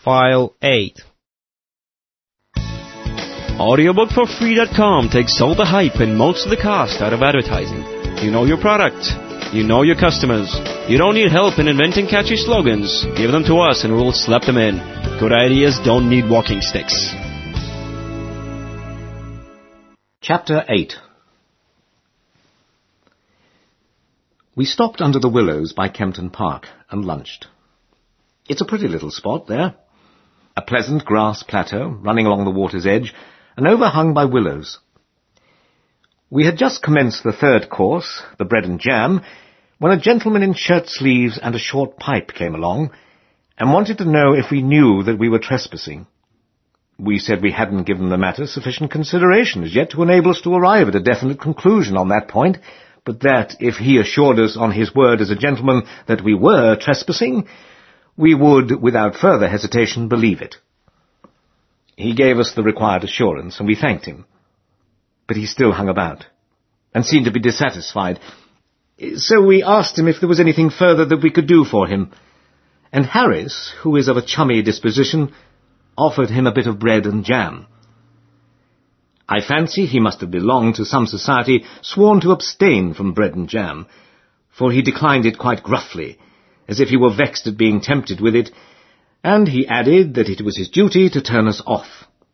File 8. Audiobookforfree.com takes all the hype and most of the cost out of advertising. You know your product. You know your customers. You don't need help in inventing catchy slogans. Give them to us and we'll slap them in. Good ideas don't need walking sticks. Chapter 8. We stopped under the willows by Kempton Park and lunched. It's a pretty little spot there. A pleasant grass plateau running along the water's edge and overhung by willows. We had just commenced the third course, the bread and jam, when a gentleman in shirt sleeves and a short pipe came along and wanted to know if we knew that we were trespassing. We said we hadn't given the matter sufficient consideration as yet to enable us to arrive at a definite conclusion on that point, but that if he assured us on his word as a gentleman that we were trespassing, we would, without further hesitation, believe it. He gave us the required assurance, and we thanked him. But he still hung about, and seemed to be dissatisfied. So we asked him if there was anything further that we could do for him, and Harris, who is of a chummy disposition, offered him a bit of bread and jam. I fancy he must have belonged to some society sworn to abstain from bread and jam, for he declined it quite gruffly, as if he were vexed at being tempted with it, and he added that it was his duty to turn us off.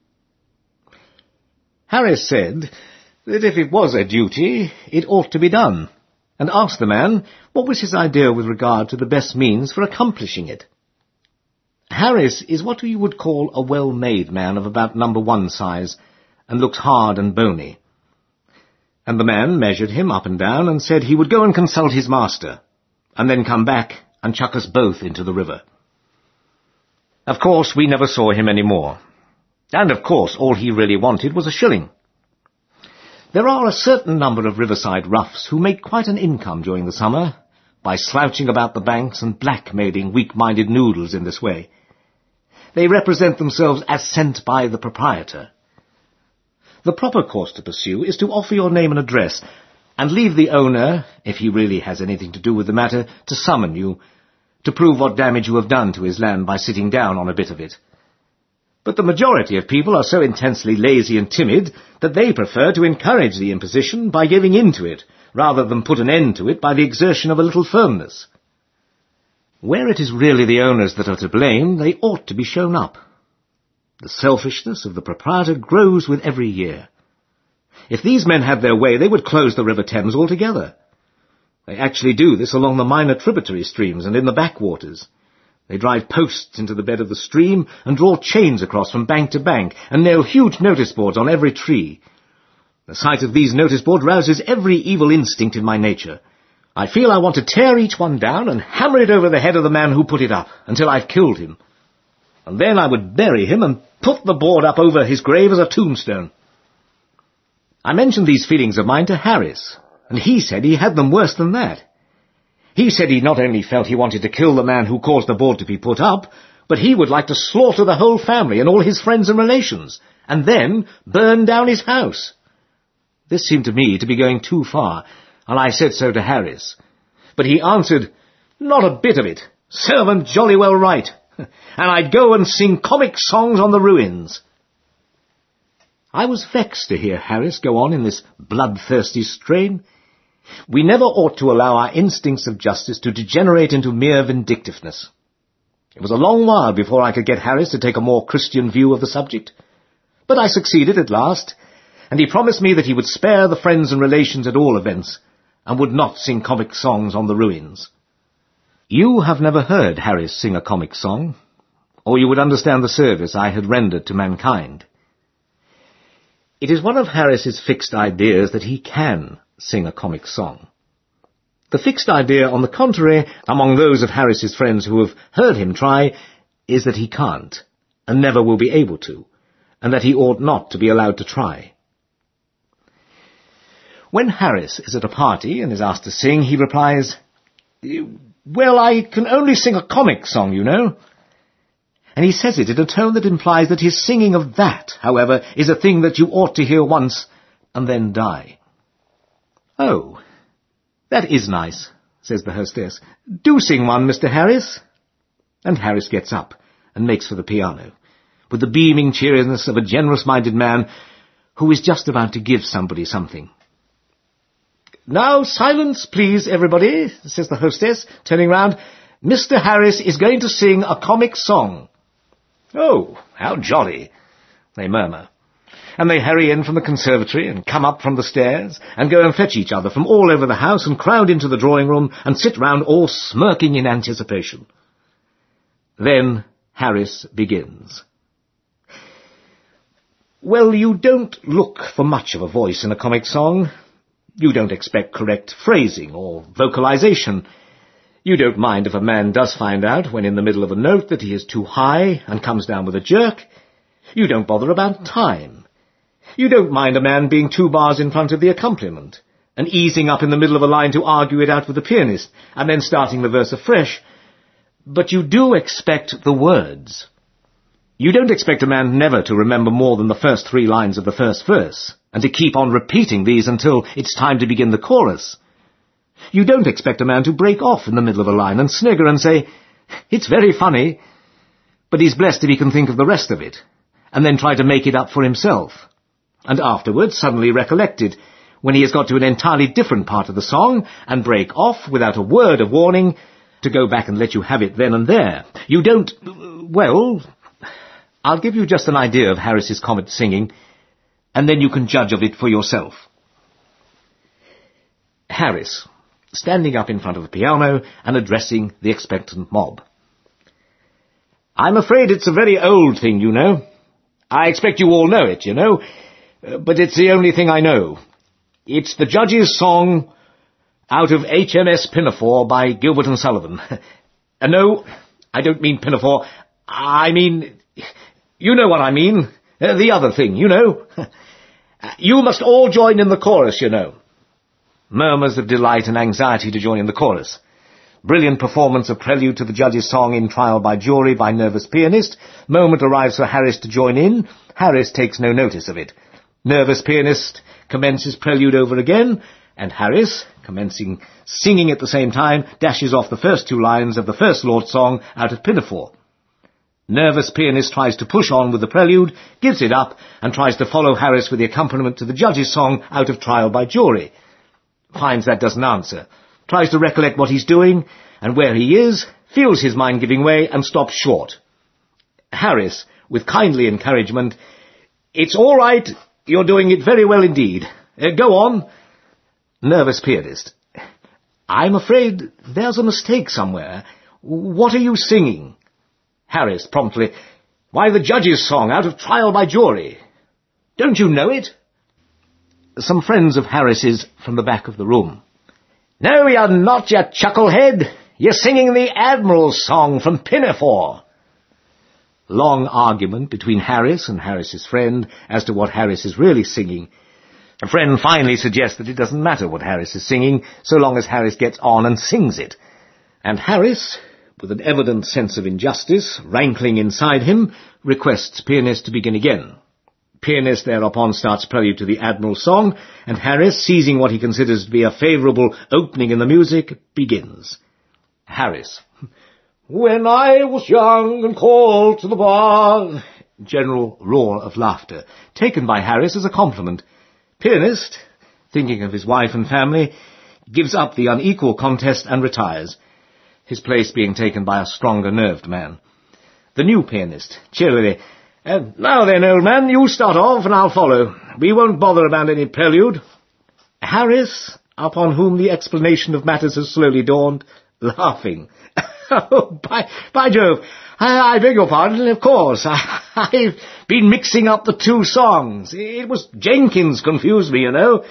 Harris said that if it was a duty, it ought to be done, and asked the man what was his idea with regard to the best means for accomplishing it. Harris is what you would call a well-made man of about number 1 size, and looks hard and bony. And the man measured him up and down and said he would go and consult his master, and then come back and chuck us both into the river. Of course, we never saw him any more. And of course, all he really wanted was a shilling. There are a certain number of riverside roughs who make quite an income during the summer by slouching about the banks and blackmailing weak-minded noodles in this way. They represent themselves as sent by the proprietor. The proper course to pursue is to offer your name and address, and leave the owner, if he really has anything to do with the matter, to summon you, to prove what damage you have done to his land by sitting down on a bit of it. But the majority of people are so intensely lazy and timid that they prefer to encourage the imposition by giving in to it, rather than put an end to it by the exertion of a little firmness. Where it is really the owners that are to blame, they ought to be shown up. The selfishness of the proprietor grows with every year. If these men had their way, they would close the River Thames altogether. They actually do this along the minor tributary streams and in the backwaters. They drive posts into the bed of the stream and draw chains across from bank to bank and nail huge notice boards on every tree. The sight of these notice boards rouses every evil instinct in my nature. I feel I want to tear each one down and hammer it over the head of the man who put it up until I've killed him. And then I would bury him and put the board up over his grave as a tombstone. I mentioned these feelings of mine to Harris, and he said he had them worse than that. He said he not only felt he wanted to kill the man who caused the board to be put up, but he would like to slaughter the whole family and all his friends and relations, and then burn down his house. This seemed to me to be going too far, and I said so to Harris. But he answered, "Not a bit of it. Servant jolly well right. And I'd go and sing comic songs on the ruins." I was vexed to hear Harris go on in this bloodthirsty strain. We never ought to allow our instincts of justice to degenerate into mere vindictiveness. It was a long while before I could get Harris to take a more Christian view of the subject. But I succeeded at last, and he promised me that he would spare the friends and relations at all events, and would not sing comic songs on the ruins. You have never heard Harris sing a comic song, or you would understand the service I had rendered to mankind. It is one of Harris's fixed ideas that he can sing a comic song. The fixed idea, on the contrary, among those of Harris's friends who have heard him try, is that he can't, and never will be able to, and that he ought not to be allowed to try. When Harris is at a party and is asked to sing, he replies, "Well, I can only sing a comic song, you know." And he says it in a tone that implies that his singing of that, however, is a thing that you ought to hear once and then die. "Oh, that is nice," says the hostess. "Do sing one, Mr. Harris." And Harris gets up and makes for the piano, with the beaming cheeriness of a generous-minded man who is just about to give somebody something. "Now, silence, please, everybody," says the hostess, turning round. "Mr. Harris is going to sing a comic song." "Oh, how jolly," they murmur. And they hurry in from the conservatory and come up from the stairs and go and fetch each other from all over the house and crowd into the drawing-room and sit round all smirking in anticipation. Then Harris begins. Well, you don't look for much of a voice in a comic song. You don't expect correct phrasing or vocalization. You don't mind if a man does find out when in the middle of a note that he is too high and comes down with a jerk. You don't bother about time. You don't mind a man being 2 bars in front of the accompaniment and easing up in the middle of a line to argue it out with the pianist and then starting the verse afresh. But you do expect the words. You don't expect a man never to remember more than the first 3 lines of the first verse and to keep on repeating these until it's time to begin the chorus. You don't expect a man to break off in the middle of a line and snigger and say, "It's very funny," but he's blessed if he can think of the rest of it, and then try to make it up for himself, and afterwards suddenly recollect it when he has got to an entirely different part of the song and break off without a word of warning to go back and let you have it then and there. You don't... Well, I'll give you just an idea of Harris's comic singing, and then you can judge of it for yourself. Harris, standing up in front of the piano and addressing the expectant mob. "I'm afraid it's a very old thing, you know. I expect you all know it, you know, but it's the only thing I know. It's the Judge's song out of HMS Pinafore by Gilbert and Sullivan. No, I don't mean Pinafore. I mean... You know what I mean. The other thing, you know. You must all join in the chorus, you know." Murmurs of delight and anxiety to join in the chorus. Brilliant performance of prelude to the Judge's song in Trial by Jury by nervous pianist. Moment arrives for Harris to join in. Harris takes no notice of it. Nervous pianist commences prelude over again, and Harris, commencing singing at the same time, dashes off the first 2 lines of the first Lord song out of Pinafore. Nervous pianist tries to push on with the prelude, gives it up, and tries to follow Harris with the accompaniment to the Judge's song out of Trial by Jury. Finds that doesn't answer, tries to recollect what he's doing, and where he is, feels his mind giving way, and stops short. Harris, with kindly encouragement, "It's all right, you're doing it very well indeed. Go on." Nervous pianist, "I'm afraid there's a mistake somewhere. What are you singing?" Harris, promptly, "Why, the Judge's song out of Trial by Jury. Don't you know it?" Some friends of Harris's from the back of the room. "No, you're not, you chucklehead. You're singing the Admiral's song from Pinafore." Long argument between Harris and Harris's friend as to what Harris is really singing. A friend finally suggests that it doesn't matter what Harris is singing, so long as Harris gets on and sings it. And Harris, with an evident sense of injustice rankling inside him, requests pianist to begin again. Pianist thereupon starts prelude to the Admiral's song, and Harris, seizing what he considers to be a favourable opening in the music, begins. Harris. "When I was young and called to the bar..." General roar of laughter, taken by Harris as a compliment. Pianist, thinking of his wife and family, gives up the unequal contest and retires, his place being taken by a stronger-nerved man. The new pianist, cheerily, "Now then, old man, you start off and I'll follow. We won't bother about any prelude." Harris, upon whom the explanation of matters has slowly dawned, laughing. "Oh, by Jove, I beg your pardon, of course. I've been mixing up the 2 songs. It was Jenkins confused me, you know.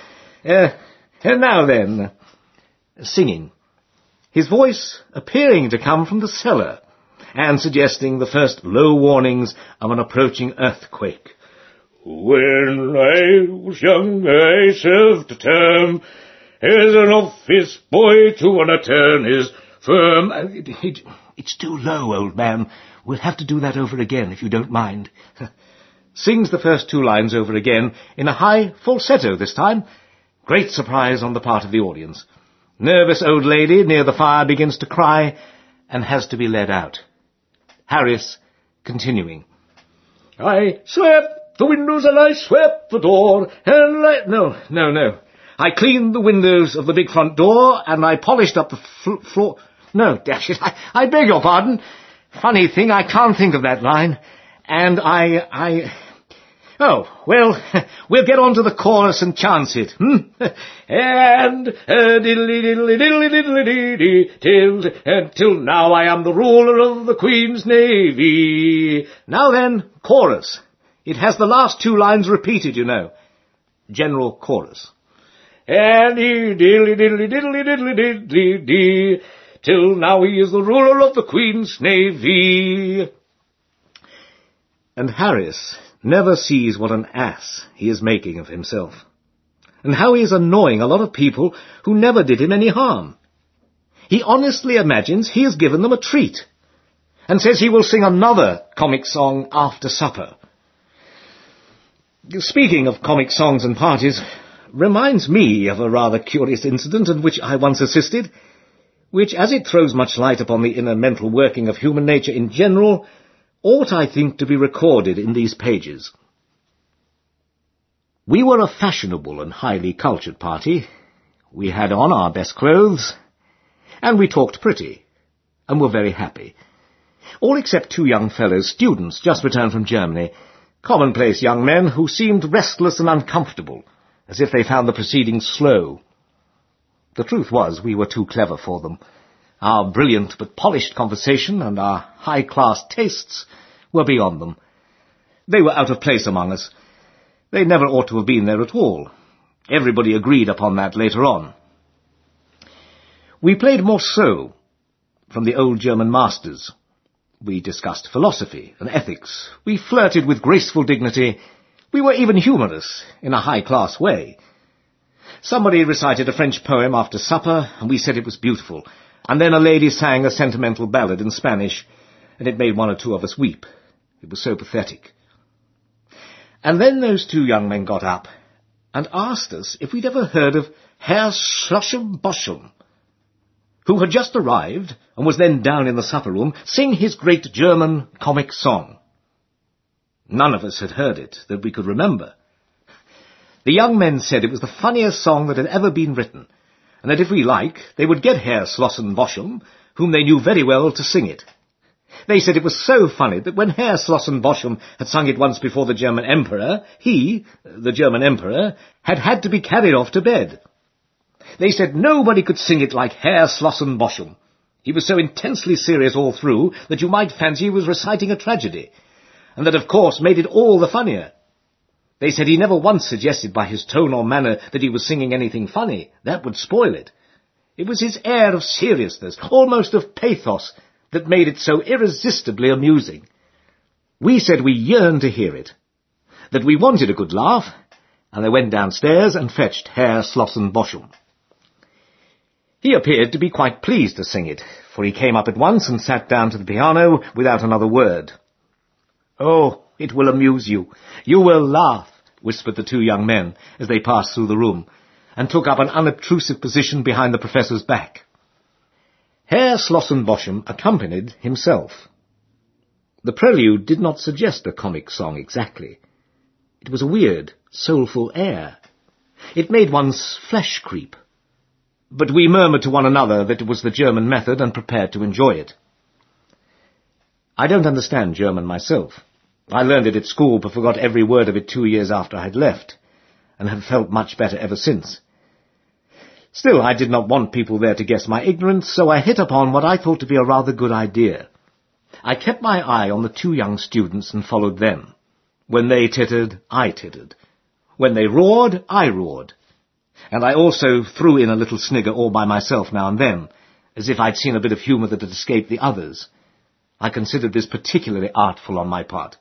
Now then." Singing, his voice appearing to come from the cellar, and suggesting the first low warnings of an approaching earthquake. "When I was young, I served a term as an office boy to an attorney's firm..." It's too low, old man. We'll have to do that over again, if you don't mind." Sings the first 2 lines over again, in a high falsetto this time. Great surprise on the part of the audience. Nervous old lady near the fire begins to cry, and has to be led out. Harris continuing. I swept the windows and I swept the door and No. I cleaned the windows of the big front door and I polished up the floor. No, dash it, I beg your pardon. Funny thing, I can't think of that line. And Oh, well, we'll get on to the chorus and chance it, And diddly-diddly-diddly-diddly-dee, till now I am the ruler of the Queen's Navy. Now then, chorus. It has the last two lines repeated, you know. General chorus. And diddly-diddly-diddly-diddly-diddly-dee, till now he is the ruler of the Queen's Navy. And Harris never sees what an ass he is making of himself, and how he is annoying a lot of people who never did him any harm. He honestly imagines he has given them a treat, and says he will sing another comic song after supper. Speaking of comic songs and parties, reminds me of a rather curious incident in which I once assisted, which, as it throws much light upon the inner mental working of human nature in general, ought, I think, to be recorded in these pages. We were a fashionable and highly cultured party. We had on our best clothes, and we talked pretty, and were very happy. All except two young fellows, students, just returned from Germany, commonplace young men who seemed restless and uncomfortable, as if they found the proceedings slow. The truth was, we were too clever for them. Our brilliant but polished conversation and our high-class tastes were beyond them. They were out of place among us. They never ought to have been there at all. Everybody agreed upon that later on. We played Morceau from the old German masters. We discussed philosophy and ethics. We flirted with graceful dignity. We were even humorous in a high-class way. Somebody recited a French poem after supper, and we said it was beautiful. And then a lady sang a sentimental ballad in Spanish, and it made one or two of us weep. It was so pathetic. And then those two young men got up and asked us if we'd ever heard of Herr Schlossen-Boschum, who had just arrived and was then down in the supper room, sing his great German comic song. None of us had heard it that we could remember. The young men said it was the funniest song that had ever been written, and that if we they would get Herr Schlossen-Boschum, whom they knew very well, to sing it. They said it was so funny that when Herr Schlossen-Boschum had sung it once before the German Emperor, he, the German Emperor, had to be carried off to bed. They said nobody could sing it like Herr Schlossen-Boschum. He was so intensely serious all through that you might fancy he was reciting a tragedy, and that of course made it all the funnier. They said he never once suggested by his tone or manner that he was singing anything funny. That would spoil it. It was his air of seriousness, almost of pathos, that made it so irresistibly amusing. We said we yearned to hear it, that we wanted a good laugh, and they went downstairs and fetched Herr Schlossen-Boschum. He appeared to be quite pleased to sing it, for he came up at once and sat down to the piano without another word. "Oh, it will amuse you. You will laugh," whispered the two young men as they passed through the room, and took up an unobtrusive position behind the professor's back. Herr Schlossen-Boschum accompanied himself. The prelude did not suggest a comic song exactly. It was a weird, soulful air. It made one's flesh creep. But we murmured to one another that it was the German method and prepared to enjoy it. I don't understand German myself. I learned it at school but forgot every word of it 2 years after I had left, and have felt much better ever since. Still, I did not want people there to guess my ignorance, so I hit upon what I thought to be a rather good idea. I kept my eye on the two young students and followed them. When they tittered, I tittered. When they roared, I roared. And I also threw in a little snigger all by myself now and then, as if I'd seen a bit of humour that had escaped the others. I considered this particularly artful on my part.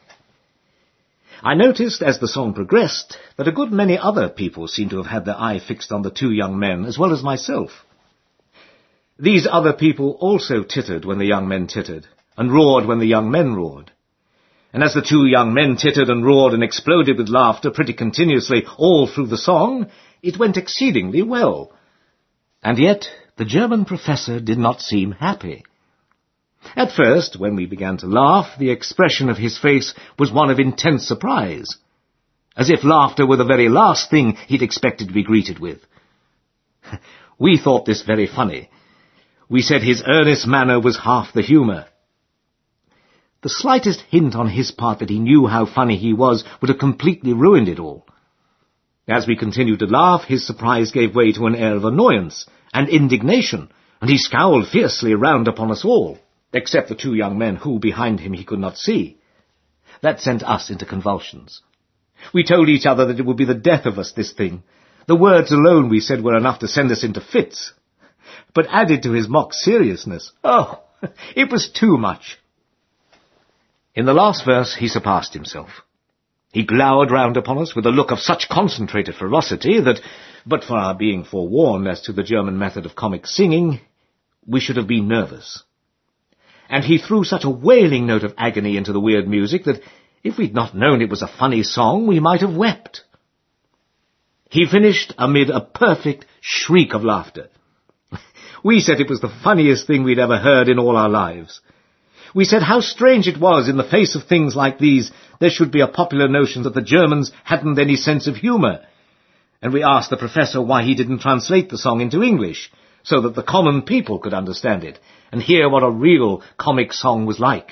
I noticed, as the song progressed, that a good many other people seemed to have had their eye fixed on the two young men, as well as myself. These other people also tittered when the young men tittered, and roared when the young men roared. And as the two young men tittered and roared and exploded with laughter pretty continuously all through the song, it went exceedingly well. And yet the German professor did not seem happy. At first, when we began to laugh, the expression of his face was one of intense surprise, as if laughter were the very last thing he'd expected to be greeted with. We thought this very funny. We said his earnest manner was half the humour. The slightest hint on his part that he knew how funny he was would have completely ruined it all. As we continued to laugh, his surprise gave way to an air of annoyance and indignation, and he scowled fiercely round upon us all, except the two young men who, behind him, he could not see. That sent us into convulsions. We told each other that it would be the death of us, this thing. The words alone, we said, were enough to send us into fits. But added to his mock seriousness, oh, it was too much. In the last verse he surpassed himself. He glowered round upon us with a look of such concentrated ferocity that, but for our being forewarned as to the German method of comic singing, we should have been nervous. And he threw such a wailing note of agony into the weird music that, if we'd not known it was a funny song, we might have wept. He finished amid a perfect shriek of laughter. We said it was the funniest thing we'd ever heard in all our lives. We said how strange it was, in the face of things like these, there should be a popular notion that the Germans hadn't any sense of humour. And we asked the professor why he didn't translate the song into English, so that the common people could understand it, and hear what a real comic song was like.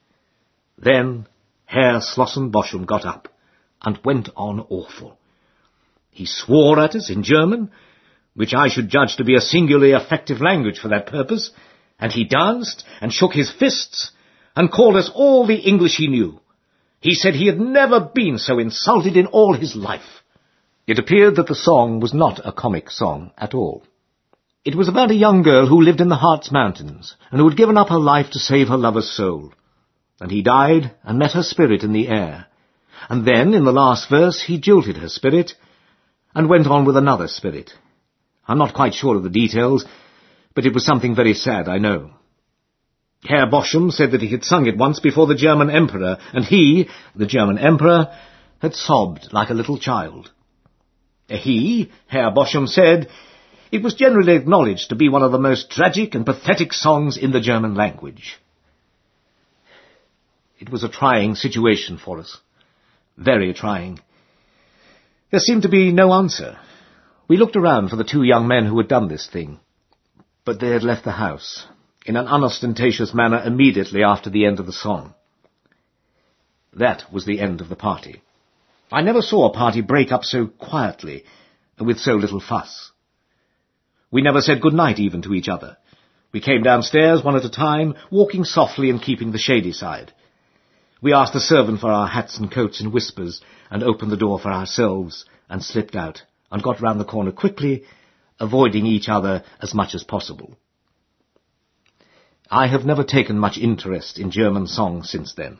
Then Herr Slossenn-Boschum got up, and went on awful. He swore at us in German, which I should judge to be a singularly effective language for that purpose, and he danced and shook his fists, and called us all the English he knew. He said he had never been so insulted in all his life. It appeared that the song was not a comic song at all. It was about a young girl who lived in the Harz Mountains, and who had given up her life to save her lover's soul. And he died and met her spirit in the air. And then, in the last verse, he jilted her spirit, and went on with another spirit. I'm not quite sure of the details, but it was something very sad, I know. Herr Boschum said that he had sung it once before the German Emperor, and he, the German Emperor, had sobbed like a little child. He, Herr Boschum, said it was generally acknowledged to be one of the most tragic and pathetic songs in the German language. It was a trying situation for us. Very trying. There seemed to be no answer. We looked around for the two young men who had done this thing, but they had left the house in an unostentatious manner immediately after the end of the song. That was the end of the party. I never saw a party break up so quietly and with so little fuss. We never said good night even to each other. We came downstairs one at a time, walking softly and keeping the shady side. We asked the servant for our hats and coats in whispers, and opened the door for ourselves, and slipped out, and got round the corner quickly, avoiding each other as much as possible. I have never taken much interest in German songs since then.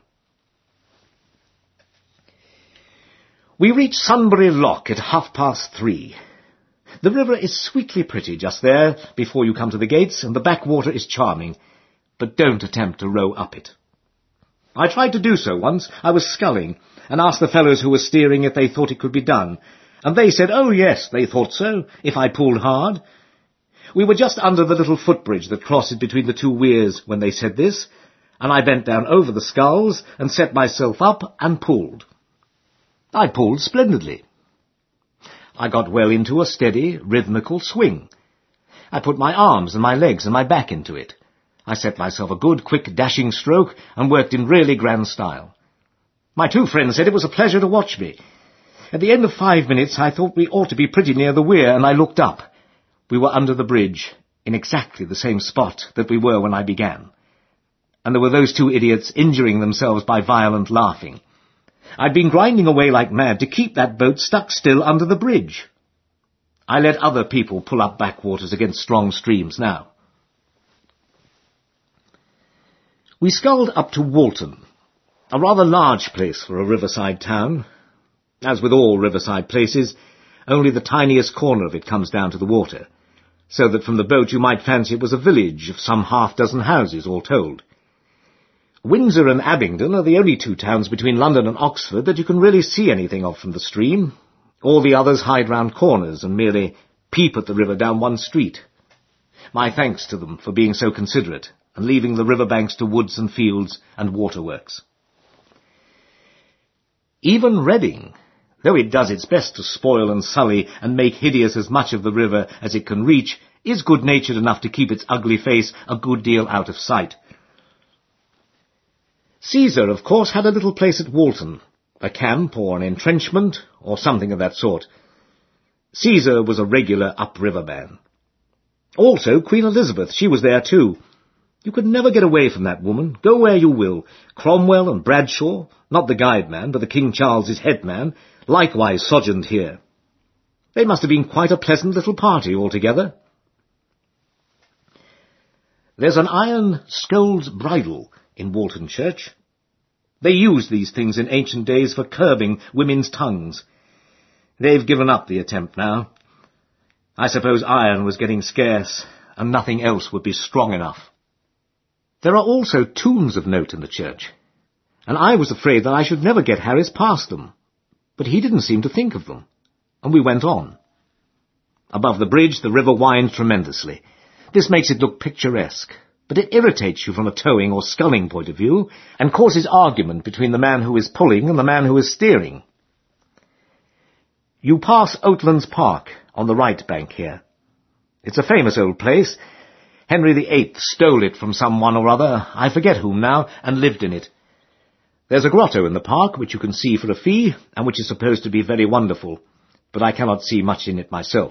We reached Sunbury Lock at 3:30. The river is sweetly pretty just there, before you come to the gates, and the backwater is charming, but don't attempt to row up it. I tried to do so once. I was sculling, and asked the fellows who were steering if they thought it could be done, and they said, oh yes, they thought so, if I pulled hard. We were just under the little footbridge that crosses between the two weirs when they said this, and I bent down over the sculls and set myself up and pulled. I pulled splendidly. I got well into a steady, rhythmical swing. I put my arms and my legs and my back into it. I set myself a good, quick, dashing stroke and worked in really grand style. My two friends said it was a pleasure to watch me. At the end of 5 minutes, I thought we ought to be pretty near the weir, and I looked up. We were under the bridge, in exactly the same spot that we were when I began. And there were those two idiots injuring themselves by violent laughing. I'd been grinding away like mad to keep that boat stuck still under the bridge. I let other people pull up backwaters against strong streams now. We sculled up to Walton, a rather large place for a riverside town. As with all riverside places, only the tiniest corner of it comes down to the water, so that from the boat you might fancy it was a village of some half-dozen houses, all told. Windsor and Abingdon are the only two towns between London and Oxford that you can really see anything of from the stream. All the others hide round corners and merely peep at the river down one street. My thanks to them for being so considerate. and leaving the riverbanks to woods and fields and waterworks. Even Reading, though it does its best to spoil and sully and make hideous as much of the river as it can reach, is good-natured enough to keep its ugly face a good deal out of sight. Caesar, of course, had a little place at Walton, a camp or an entrenchment or something of that sort. Caesar was a regular upriver man. Also, Queen Elizabeth, she was there too. You could never get away from that woman, go where you will. Cromwell and Bradshaw, not the guide man, but the King Charles's head man, likewise sojourned here. They must have been quite a pleasant little party altogether. There's an iron scold's bridle in Walton Church. They used these things in ancient days for curbing women's tongues. They've given up the attempt now. I suppose iron was getting scarce, and nothing else would be strong enough. There are also tombs of note in the church, and I was afraid that I should never get Harris past them, but he didn't seem to think of them, and we went on. Above the bridge the river winds tremendously. This makes it look picturesque, but it irritates you from a towing or sculling point of view, and causes argument between the man who is pulling and the man who is steering. You pass Oatlands Park on the right bank here. It's a famous old place. Henry VIII stole it from someone or other, I forget whom now, and lived in it. There's a grotto in the park which you can see for a fee, and which is supposed to be very wonderful, but I cannot see much in it myself.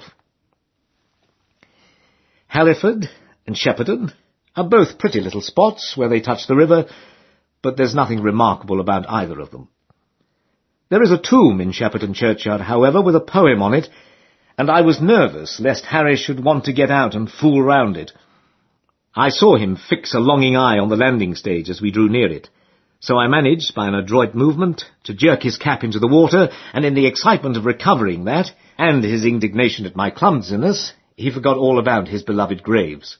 Halliford and Shepperton are both pretty little spots where they touch the river, but there's nothing remarkable about either of them. There is a tomb in Shepperton churchyard, however, with a poem on it, and I was nervous lest Harris should want to get out and fool round it. I saw him fix a longing eye on the landing stage as we drew near it, so I managed, by an adroit movement, to jerk his cap into the water, and in the excitement of recovering that, and his indignation at my clumsiness, he forgot all about his beloved graves.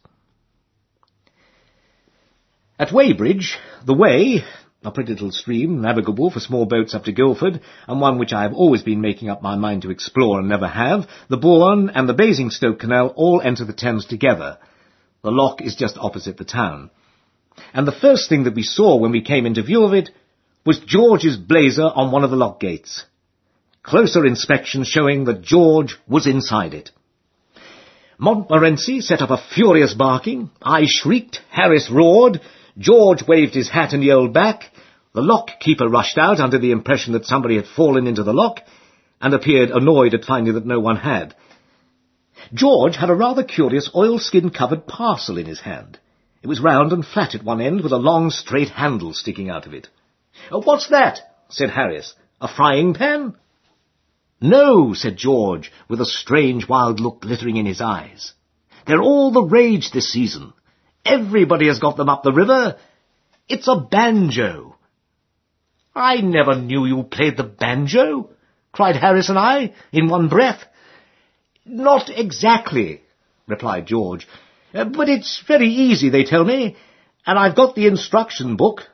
At Weybridge, the Wey, a pretty little stream, navigable for small boats up to Guildford, and one which I have always been making up my mind to explore and never have, the Bourne and the Basingstoke Canal all enter the Thames together. The lock is just opposite the town. And the first thing that we saw when we came into view of it was George's blazer on one of the lock gates. Closer inspection showing that George was inside it. Montmorency set up a furious barking, I shrieked, Harris roared, George waved his hat and yelled back, the lock-keeper rushed out under the impression that somebody had fallen into the lock, and appeared annoyed at finding that no one had. George had a rather curious oilskin-covered parcel in his hand. It was round and flat at one end, with a long straight handle sticking out of it. "What's that?" said Harris. "A frying pan?" "No," said George, with a strange wild look glittering in his eyes. "They're all the rage this season. Everybody has got them up the river. It's a banjo." "I never knew you played the banjo," cried Harris and I, in one breath. "Not exactly," replied George, "but it's very easy, they tell me, and I've got the instruction book,